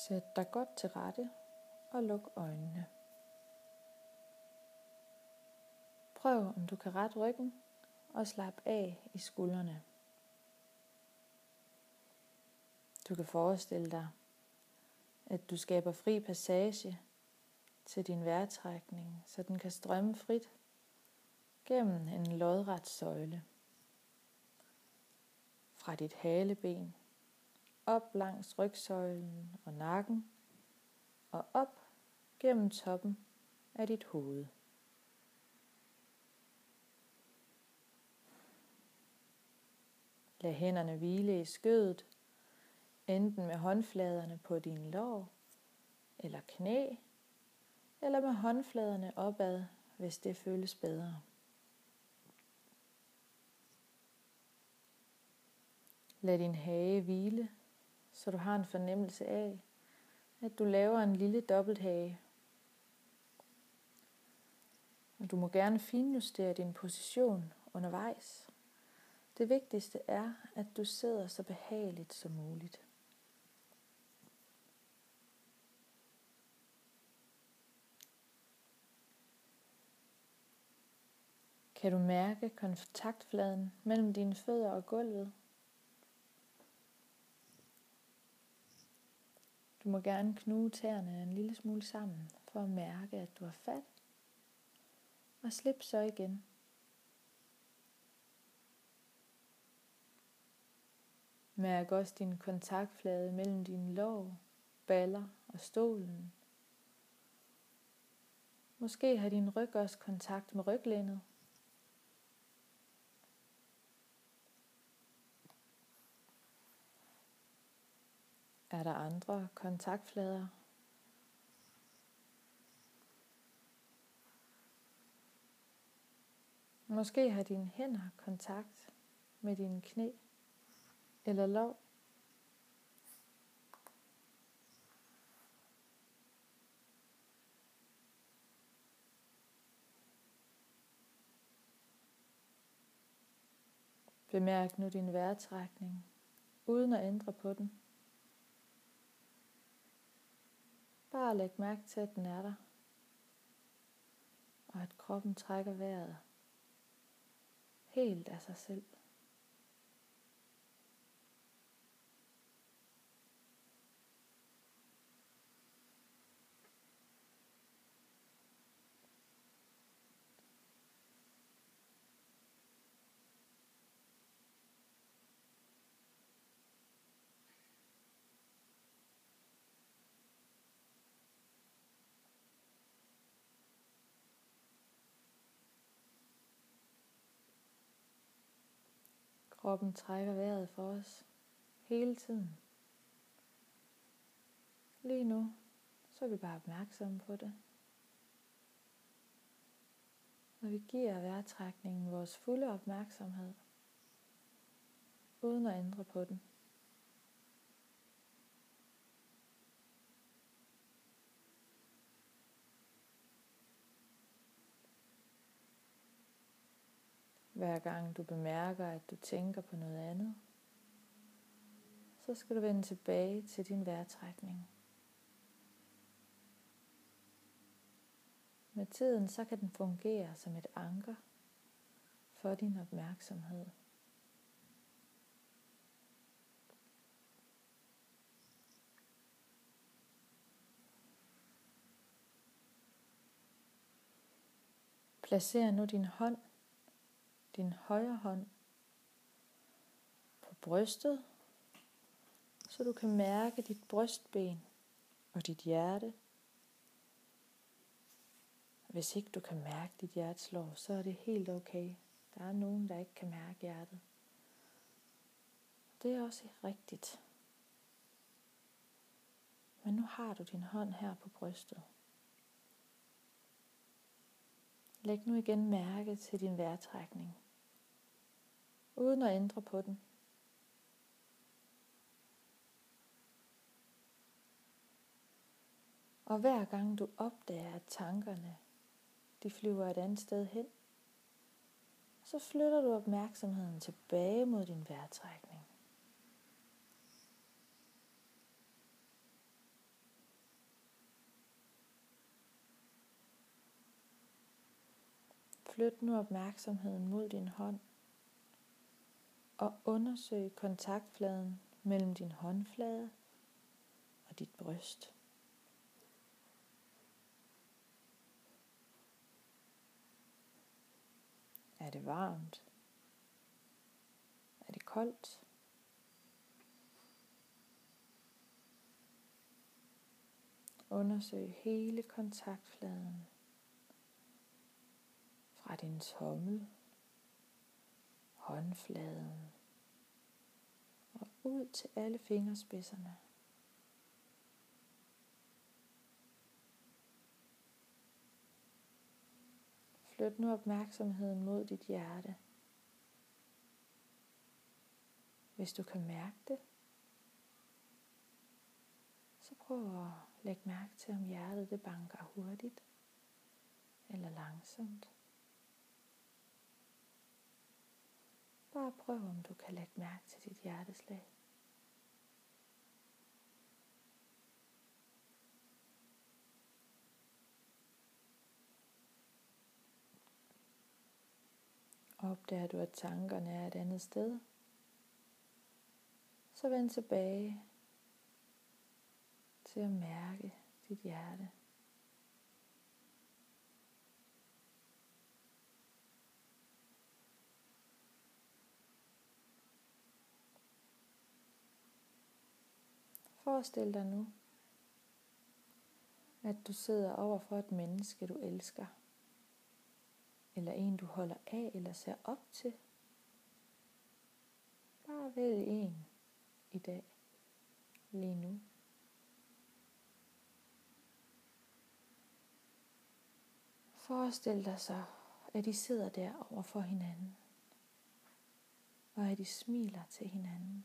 Sæt dig godt til rette og luk øjnene. Prøv om du kan rette ryggen og slap af i skuldrene. Du kan forestille dig, at du skaber fri passage til din vejrtrækning, så den kan strømme frit gennem en lodret søjle. Fra dit haleben, op langs rygsøjlen og nakken, og op gennem toppen af dit hoved. Lad hænderne hvile i skødet, enten med håndfladerne på dine lår eller knæ, eller med håndfladerne opad, hvis det føles bedre. Lad din hage hvile, så du har en fornemmelse af, at du laver en lille dobbelthage. Og du må gerne finjustere din position undervejs. Det vigtigste er, at du sidder så behageligt som muligt. Kan du mærke kontaktfladen mellem dine fødder og gulvet? Du må gerne knuge tæerne en lille smule sammen, for at mærke, at du har fat. Og slip så igen. Mærk også din kontaktflade mellem dine lår, baller og stolen. Måske har din ryg også kontakt med ryglænet. Er der andre kontaktflader? Måske har dine hænder kontakt med dine knæ eller lår. Bemærk nu din vejrtrækning, uden at ændre på den. Bare læg mærke til, at den er der, og at kroppen trækker vejret helt af sig selv. Kroppen trækker vejret for os hele tiden. Lige nu, så er vi bare opmærksomme på det. Og vi giver vejrtrækningen vores fulde opmærksomhed, uden at ændre på den. Hver gang du bemærker, at du tænker på noget andet, så skal du vende tilbage til din vejrtrækning. Med tiden så kan den fungere som et anker for din opmærksomhed. Placer nu din højre hånd, på brystet, så du kan mærke dit brystben og dit hjerte. Hvis ikke du kan mærke dit hjerteslag, så er det helt okay. Der er nogen, der ikke kan mærke hjertet. Det er også rigtigt. Men nu har du din hånd her på brystet. Læg nu igen mærke til din vejrtrækning, uden at ændre på den. Og hver gang du opdager, at tankerne de flyver et andet sted hen, så flytter du opmærksomheden tilbage mod din vejrtrækning. Flyt nu opmærksomheden mod din hånd og undersøg kontaktfladen mellem din håndflade og dit bryst. Er det varmt? Er det koldt? Undersøg hele kontaktfladen fra din tommel, håndfladen og ud til alle fingerspidserne. Flyt nu opmærksomheden mod dit hjerte. Hvis du kan mærke det, så prøv at lægge mærke til, om hjertet det banker hurtigt eller langsomt. Bare prøv, om du kan lægge mærke til dit hjerteslag. Opdager du, at tankerne er et andet sted, så vend tilbage til at mærke dit hjerte. Forestil dig nu, at du sidder over for et menneske, du elsker, eller en, du holder af eller ser op til. Bare vælg en i dag, lige nu. Forestil dig så, at I sidder der over for hinanden, og at I smiler til hinanden.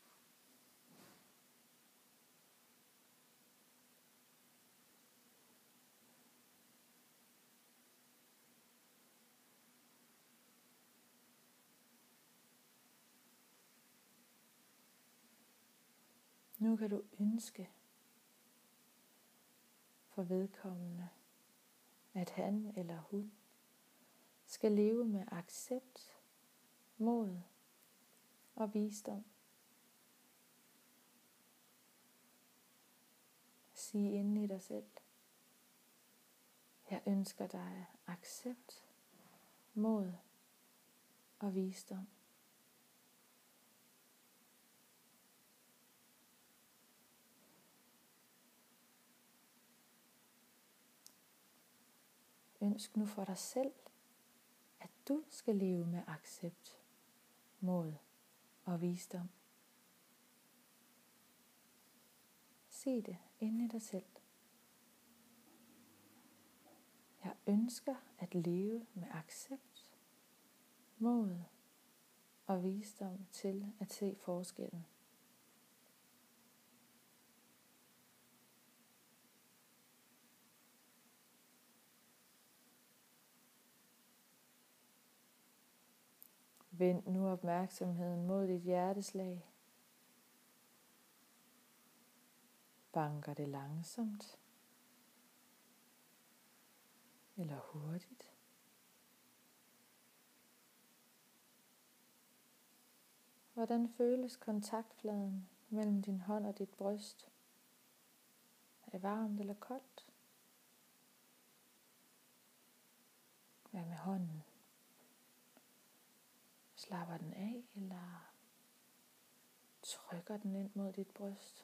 Nu kan du ønske for vedkommende, at han eller hun skal leve med accept, mod og visdom. Sig inde i dig selv: jeg ønsker dig accept, mod og visdom. Ønsk nu for dig selv, at du skal leve med accept, mod og visdom. Sig det inde i dig selv. Jeg ønsker at leve med accept, mod og visdom til at se forskellen. Vend nu opmærksomheden mod dit hjerteslag. Banker det langsomt eller hurtigt? Hvordan føles kontaktfladen mellem din hånd og dit bryst? Er det varmt eller koldt? Hvad med hånden? Slapper den af, eller trykker den ind mod dit bryst?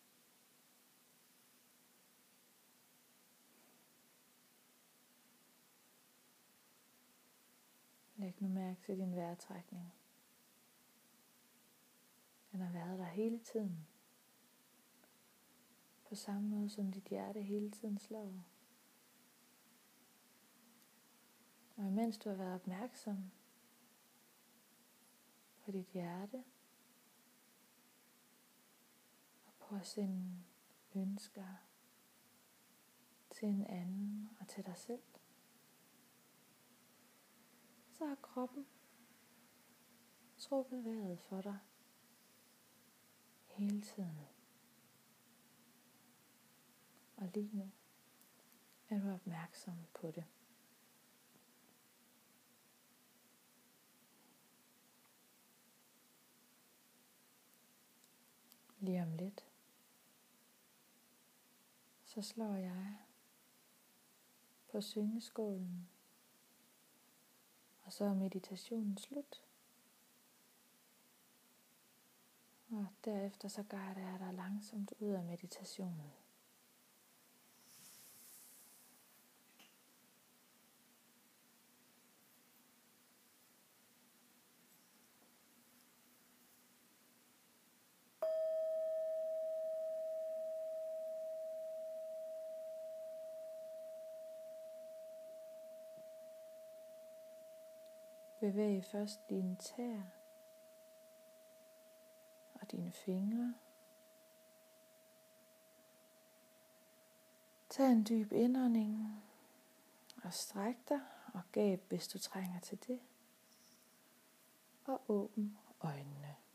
Læg nu mærke til din vejrtrækning. Den har været der hele tiden. På samme måde som dit hjerte hele tiden slår. Og imens du har været opmærksom på dit hjerte, og på at sende ønsker til en anden og til dig selv, så har kroppen trukket vejret for dig hele tiden. Og lige nu er du opmærksom på det. Lige om lidt, så slår jeg på syngeskålen, og så er meditationen slut. Og derefter så guider jeg dig langsomt ud af meditationen. Bevæg først dine tæer og dine fingre. Tag en dyb indånding og stræk dig og gab, hvis du trænger til det. Og åbn øjnene.